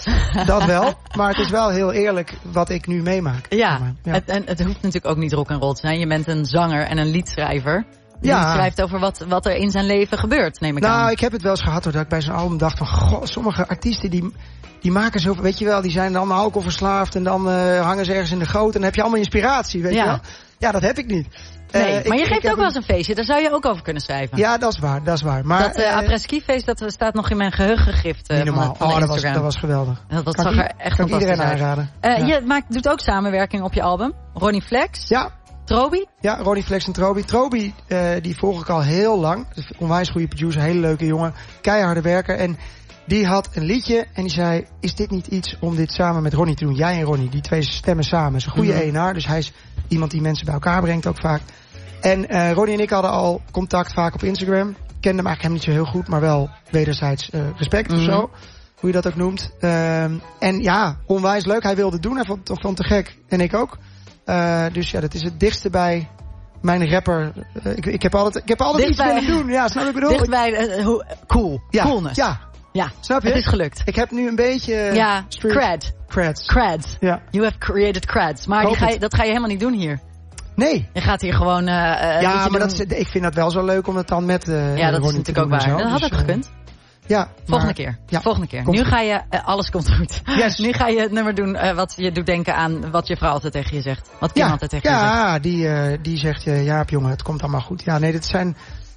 Dat wel. Maar het is wel heel eerlijk wat ik nu meemaak. Ja, ja. Het, en het hoeft natuurlijk ook niet rock'n'roll te zijn. Je bent een zanger en een liedschrijver. Die Ja. schrijft over wat, wat er in zijn leven gebeurt, neem ik nou, aan. ik heb het wel eens gehad hoor, dat ik bij zo'n album dacht van... Goh, sommige artiesten die, die maken zo... Weet je wel, die zijn dan alcoholverslaafd en dan uh, hangen ze ergens in de goot. En dan heb je allemaal inspiratie, weet Ja. je wel. Ja, dat heb ik niet. Nee, Uh, maar ik- je ik geeft heb ook wel eens een feestje. Daar zou je ook over kunnen schrijven. Ja, dat is waar, dat is waar. Maar, dat uh, uh, après-ski feest, dat staat nog in mijn geheugen gegrift. Uh, niet normaal. Van de, van de Oh, dat was, Instagram. dat was geweldig. Dat, dat Kan zag ik- er echt kan ik fantastisch iedereen uit. aanraden. Uh, Ja. Je maakt, doet ook samenwerking op je album. Ronnie Flex. Ja. Trobi. Ja, Ronnie Flex en Trobi. Trobi, uh, die volg ik al heel lang. Dat is een onwijs goede producer, hele leuke jongen. Keiharde werker. En die had een liedje en die zei... Is dit niet iets om dit samen met Ronnie te doen? Jij en Ronnie, die twee stemmen samen. Dat is een goede Mhm. E en R. Dus hij is iemand die mensen bij elkaar brengt ook vaak. En uh, Ronnie en ik hadden al contact vaak op Instagram. Kende hem eigenlijk hem niet zo heel goed, maar wel wederzijds uh, respect Mhm. of zo. Hoe je dat ook noemt. Um, en ja, onwijs leuk. Hij wilde het doen. Hij vond het, vond het te gek. En ik ook. Uh, dus ja, dat is het dichtste bij mijn rapper. Uh, ik, ik heb altijd, ik heb altijd Dicht iets bij- willen doen. Ja, snap je wat ik bedoel? Dichtbij, uh, hoe- cool. Ja, Coolness. ja. Ja, Snap je? het is gelukt. Ik heb nu een beetje... Ja, street- cred. Creds. Creds. Ja. You have created creds. Maar die Hoop ga je, het. dat ga je helemaal niet doen hier. Nee. Je gaat hier gewoon... Uh, uh, Ja, liedje maar doen. dat is, ik vind dat wel zo leuk om het dan met uh, Ja, dat is Ronnie te natuurlijk ook doen en waar. zo. Dat had Dus, ook uh, gekund. Ja. Volgende maar- keer. Ja. Volgende keer. Komt Nu goed. ga je... Uh, alles komt goed. Yes. Nu ga je het nummer doen uh, wat je doet denken aan wat je vrouw altijd tegen je zegt. Wat Kim Ja, altijd tegen je zegt. ja die, uh, die zegt, uh, Jaap jongen, het komt allemaal goed. Ja, nee, dit zijn...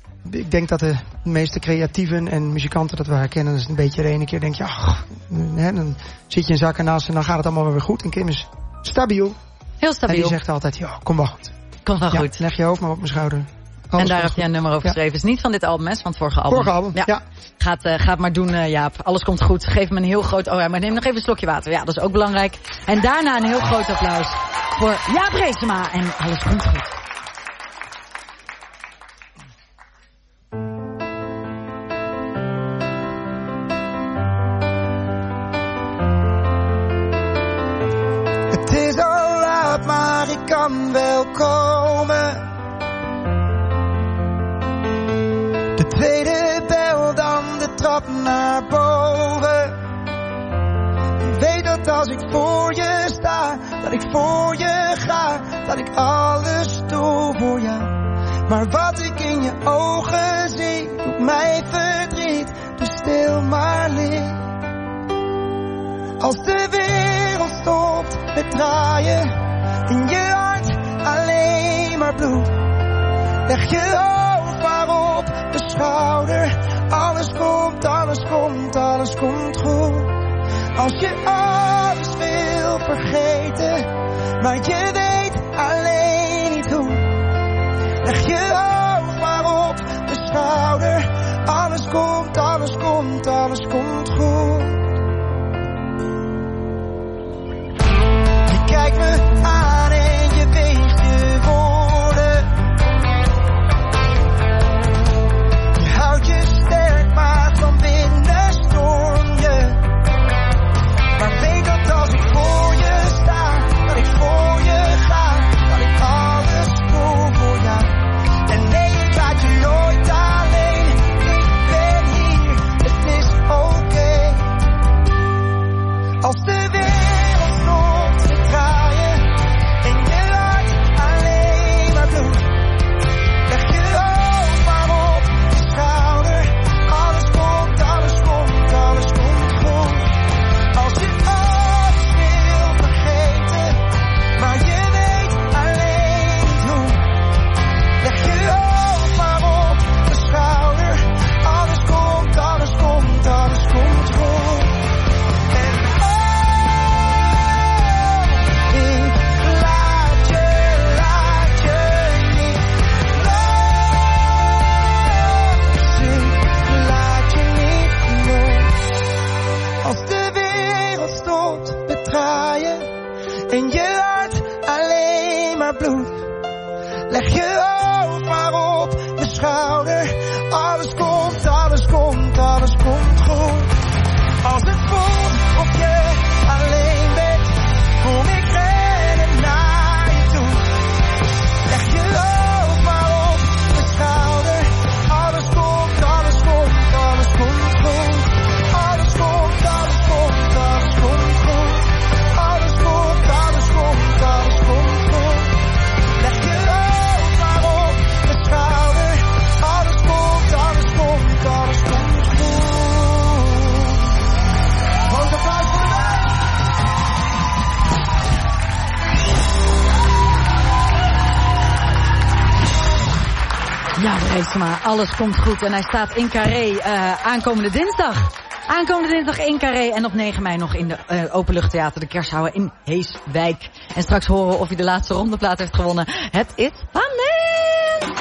Ik denk dat de meeste creatieven en muzikanten dat we herkennen. Dat is een beetje de ene keer denk je, ach, hè, dan zit je in zak ernaast en dan gaat het allemaal weer goed. En Kim is stabiel. Heel stabiel. En die zegt altijd, ja, kom wel goed. Komt wel Ja, goed. leg je hoofd maar op mijn schouder. En Alles daar komt heb je een goed. nummer over Ja. geschreven. Is niet van dit album, hè? Is van het vorige album. Vorige album, ja. Gaat, uh, gaat maar doen, uh, Jaap. Alles komt goed. Geef me een heel groot... Oh ja, maar neem nog even een slokje water. Ja, dat is ook belangrijk. En daarna een heel groot applaus voor Jaap Reesema. En alles komt goed. Het is al laat, maar ik kan wel komen. De tweede bel, dan de trap naar boven. Je weet dat als ik voor je sta, dat ik voor je ga, dat ik alles doe voor jou. Maar wat ik in je ogen zie, doet mij verdriet. Dus stil maar lief. Als de wereld stopt met draaien, in je hart alleen maar bloed. Leg je hoofd maar op de schouder. Alles komt, alles komt, alles komt goed. Als je alles wil vergeten, maar je weet alleen niet hoe. Leg je hoofd maar op de schouder. Alles komt, alles komt, alles komt goed. Je kijkt me aan en je weegt je woorden. Je houdt je sterk, maar van binnen storm je. Maar weet dat als ik voor je sta, dat ik voor je ga, dat ik alles doe voor jou. En nee, ik laat je nooit alleen. Ik ben hier, het is oké. Leg je hoofd maar op mijn schouder. Alles komt, alles komt, alles komt goed. Als het voelt of je alleen bent, kom ik rennen naar je toe. Leg je hoofd maar op mijn schouder. Alles komt, alles komt, alles komt goed. Alles komt, alles komt, alles komt goed. Alles komt, alles komt, alles komt goed. Leg je hoofd maar op mijn schouder. Alles komt, alles komt, alles komt goed. Groot applaus voor de band. Ja, Reesema, alles komt goed. En hij staat in Carré uh, aankomende dinsdag. Aankomende dinsdag in Carré en op negen mei nog in de uh, Openluchttheater de Kershouwer in Heeswijk. En straks horen we of hij de laatste rondeplaat heeft gewonnen. Het is spannend!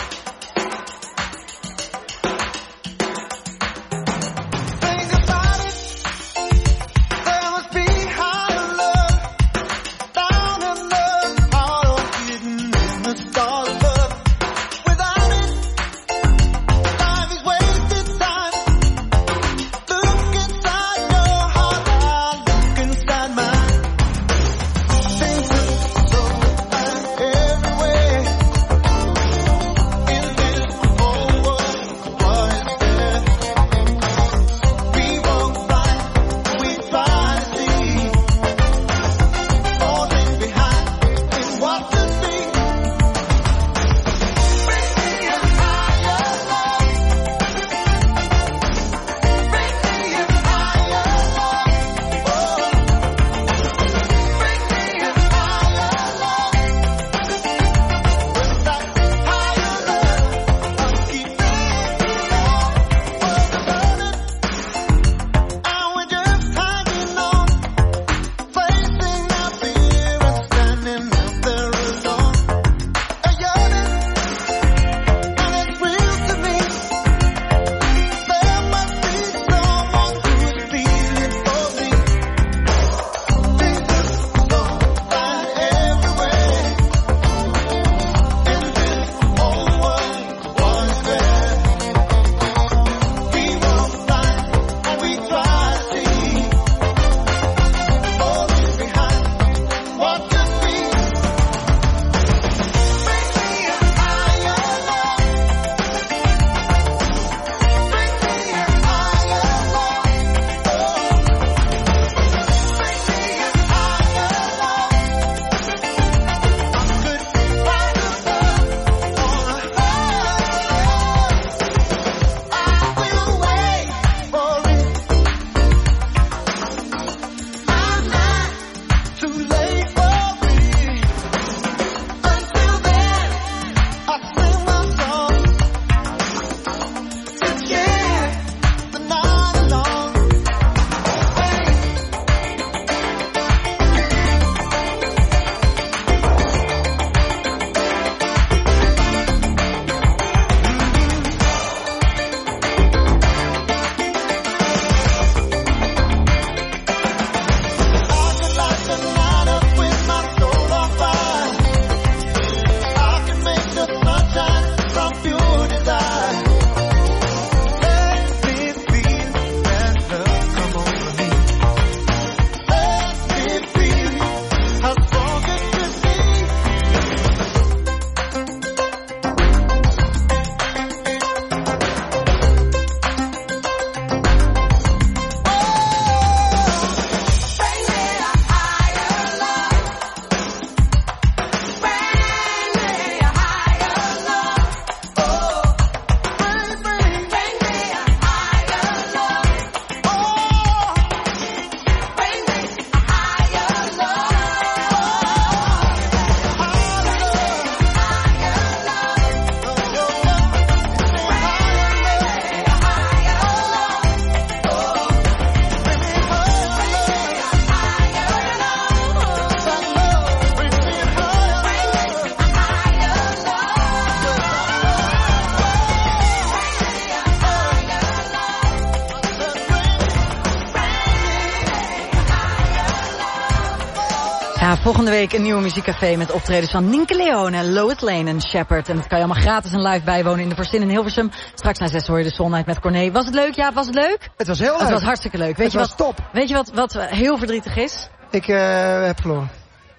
Ja, volgende week een nieuwe muziekcafé met optredens van Nienke Leone, Lois Lane en Shepard. En dat kan je allemaal gratis en live bijwonen in de Forstin in Hilversum. Straks na zes hoor je de Soul Night met Corné. Was het leuk, Jaap? Was het leuk? Het was heel leuk. Het was hartstikke leuk. Weet het je was wat, top. Weet je wat, wat heel verdrietig is? Ik uh, heb verloren.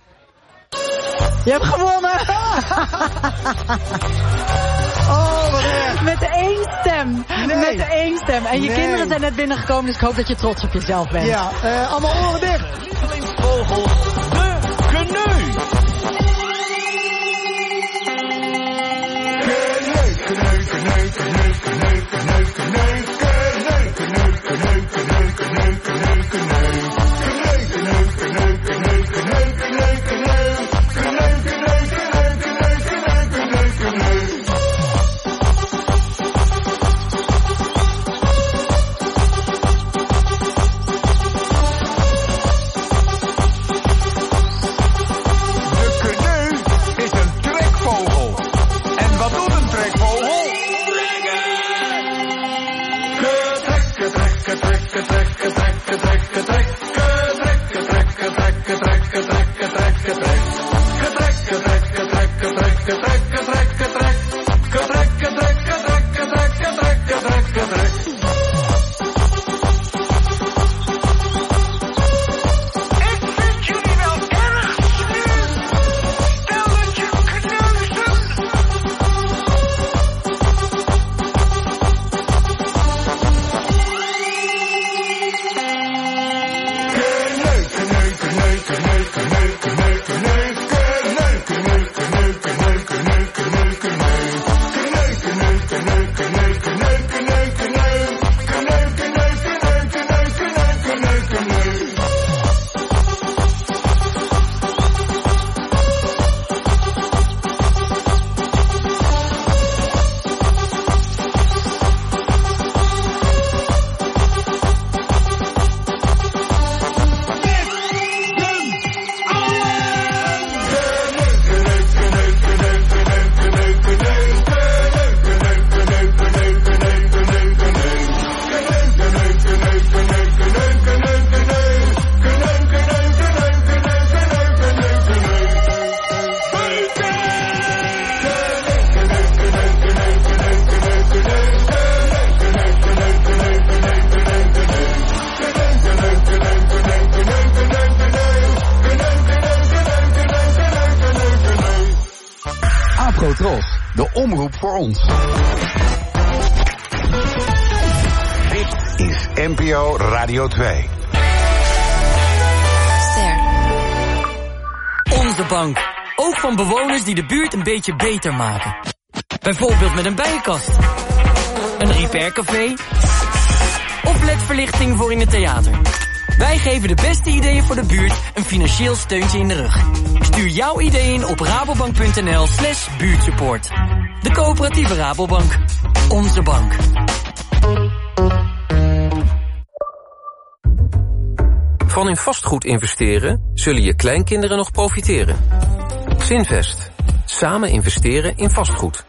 Je hebt gewonnen! Oh, wat erg. Met één stem. Nee. Met één stem. En je Nee. kinderen zijn net binnengekomen, dus ik hoop dat je trots op jezelf bent. Ja, uh, allemaal oren dicht. Lievelingsvogel, de kneu. Afrotros, de omroep voor ons. Dit is N P O Radio twee. Ster. Onze bank. Ook van bewoners die de buurt een beetje beter maken. Bijvoorbeeld met een bijenkast. Een repaircafé. Of L E D-verlichting voor in het theater. Wij geven de beste ideeën voor de buurt een financieel steuntje in de rug. Stuur jouw idee in op rabobank.nl slash buurtsupport. De coöperatieve Rabobank. Onze bank. Van in vastgoed investeren zullen je kleinkinderen nog profiteren. Zinvest. Samen investeren in vastgoed.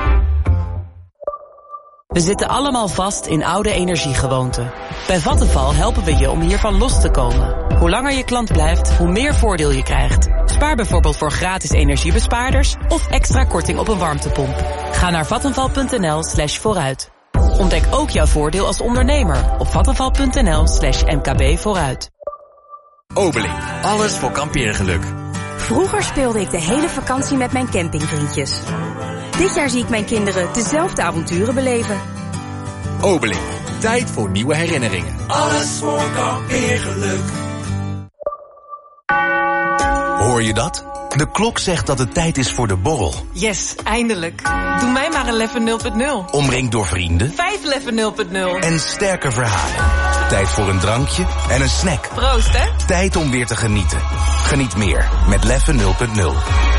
We zitten allemaal vast in oude energiegewoonten. Bij Vattenfall helpen we je om hiervan los te komen. Hoe langer je klant blijft, hoe meer voordeel je krijgt. Spaar bijvoorbeeld voor gratis energiebespaarders of extra korting op een warmtepomp. Ga naar vattenfall.nl slash vooruit. Ontdek ook jouw voordeel als ondernemer op vattenfall.nl slash mkb vooruit. Obeling. Alles voor kampeergeluk. Vroeger speelde ik de hele vakantie met mijn campingvriendjes. Dit jaar zie ik mijn kinderen dezelfde avonturen beleven. Obeling. Tijd voor nieuwe herinneringen. Alles voor kampeergeluk. Hoor je dat? De klok zegt dat het tijd is voor de borrel. Yes, eindelijk. Doe mij maar een Leffe nul punt nul. Omringd door vrienden. Vijf Leffe nul punt nul. En sterke verhalen. Tijd voor een drankje en een snack. Proost, hè? Tijd om weer te genieten. Geniet meer met Leffe nul punt nul.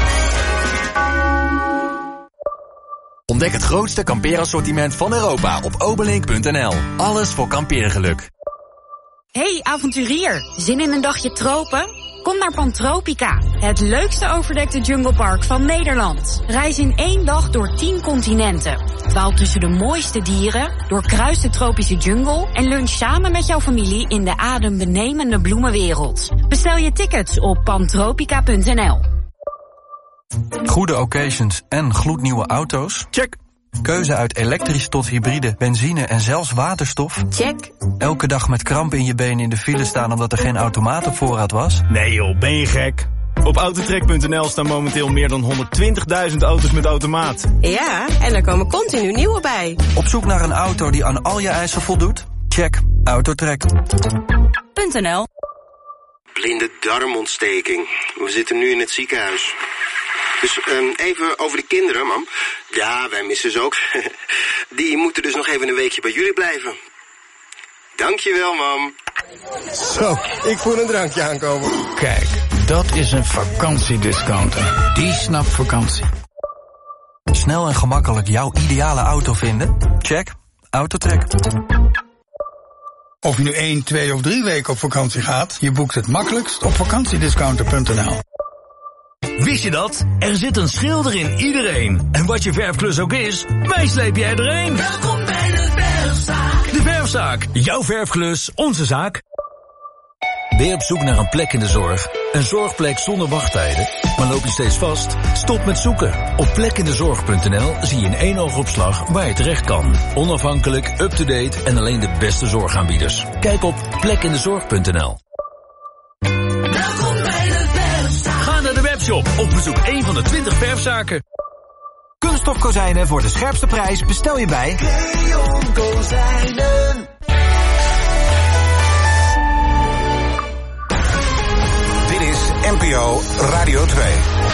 Ontdek het grootste kampeerassortiment van Europa op obelink punt n l. Alles voor kampeergeluk. Hey, avonturier. Zin in een dagje tropen? Kom naar Pantropica, het leukste overdekte junglepark van Nederland. Reis in één dag door tien continenten. Dwaal tussen de mooiste dieren, doorkruis de tropische jungle en lunch samen met jouw familie in de adembenemende bloemenwereld. Bestel je tickets op pantropica punt n l. Goede occasions en gloednieuwe auto's? Check. Keuze uit elektrisch tot hybride, benzine en zelfs waterstof? Check. Elke dag met kramp in je benen in de file staan omdat er geen automaat op voorraad was? Nee joh, ben je gek? Op autotrek punt n l staan momenteel meer dan honderdtwintigduizend auto's met automaat. Ja, en er komen continu nieuwe bij. Op zoek naar een auto die aan al je eisen voldoet? Check. Autotrek. .nl. Blinde darmontsteking. We zitten nu in het ziekenhuis. Dus um, even over de kinderen, mam. Ja, wij missen ze ook. Die moeten dus nog even een weekje bij jullie blijven. Dankjewel, mam. Zo, ik voel een drankje aankomen. Kijk, dat is een vakantiediscounter. Die snapt vakantie. Snel en gemakkelijk jouw ideale auto vinden? Check. Autotrek. Of je nu één, twee of drie weken op vakantie gaat, je boekt het makkelijkst op vakantiediscounter punt n l. Wist je dat? Er zit een schilder in iedereen. En wat je verfklus ook is, wij slepen jij erheen. Welkom bij de Verfzaak. De Verfzaak. Jouw verfklus, onze zaak. Ben je op zoek naar een plek in de zorg? Een zorgplek zonder wachttijden? Maar loop je steeds vast? Stop met zoeken. Op plekindezorg punt n l zie je in één oogopslag waar je terecht kan. Onafhankelijk, up-to-date en alleen de beste zorgaanbieders. Kijk op plekindezorg punt n l. Ga naar de webshop of bezoek een van de twintig verfzaken. Kunststof kozijnen voor de scherpste prijs bestel je bij Creon Kozijnen. Dit is N P O Radio twee.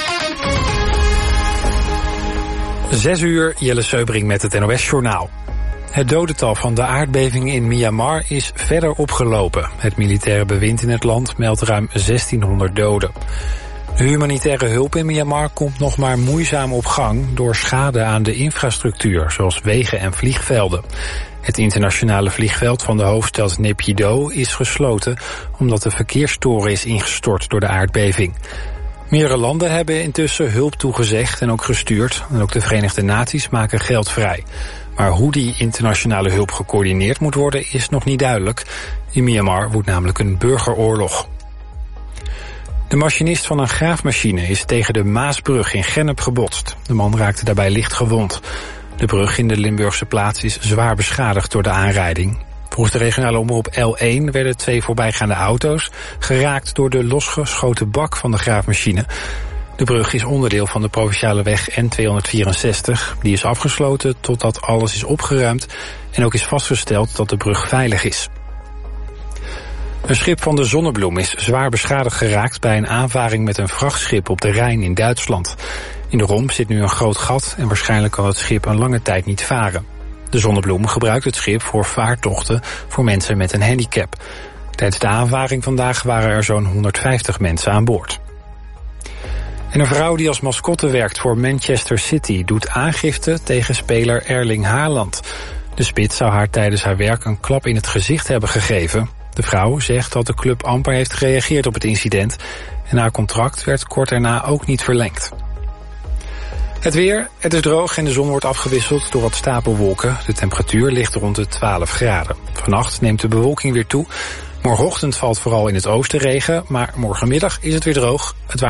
Zes uur, Jelle Seubring met het N O S-journaal. Het dodental van de aardbeving in Myanmar is verder opgelopen. Het militaire bewind in het land meldt ruim zestienhonderd doden. De humanitaire hulp in Myanmar komt nog maar moeizaam op gang door schade aan de infrastructuur, zoals wegen en vliegvelden. Het internationale vliegveld van de hoofdstad Naypyidaw is gesloten omdat de verkeerstoren is ingestort door de aardbeving. Meerdere landen hebben intussen hulp toegezegd en ook gestuurd. En ook de Verenigde Naties maken geld vrij. Maar hoe die internationale hulp gecoördineerd moet worden is nog niet duidelijk. In Myanmar woedt namelijk een burgeroorlog. De machinist van een graafmachine is tegen de Maasbrug in Gennep gebotst. De man raakte daarbij licht gewond. De brug in de Limburgse plaats is zwaar beschadigd door de aanrijding. Volgens de regionale omroep L één werden twee voorbijgaande auto's geraakt door de losgeschoten bak van de graafmachine. De brug is onderdeel van de provinciale weg N tweehonderdvierenzestig. Die is afgesloten totdat alles is opgeruimd en ook is vastgesteld dat de brug veilig is. Een schip van de Zonnebloem is zwaar beschadigd geraakt bij een aanvaring met een vrachtschip op de Rijn in Duitsland. In de romp zit nu een groot gat en waarschijnlijk kan het schip een lange tijd niet varen. De Zonnebloem gebruikt het schip voor vaartochten voor mensen met een handicap. Tijdens de aanvaring vandaag waren er zo'n honderdvijftig mensen aan boord. En een vrouw die als mascotte werkt voor Manchester City doet aangifte tegen speler Erling Haaland. De spits zou haar tijdens haar werk een klap in het gezicht hebben gegeven. De vrouw zegt dat de club amper heeft gereageerd op het incident en haar contract werd kort daarna ook niet verlengd. Het weer, het is droog en de zon wordt afgewisseld door wat stapelwolken. De temperatuur ligt rond de twaalf graden. Vannacht neemt de bewolking weer toe. Morgenochtend valt vooral in het oosten regen, maar morgenmiddag is het weer droog. Het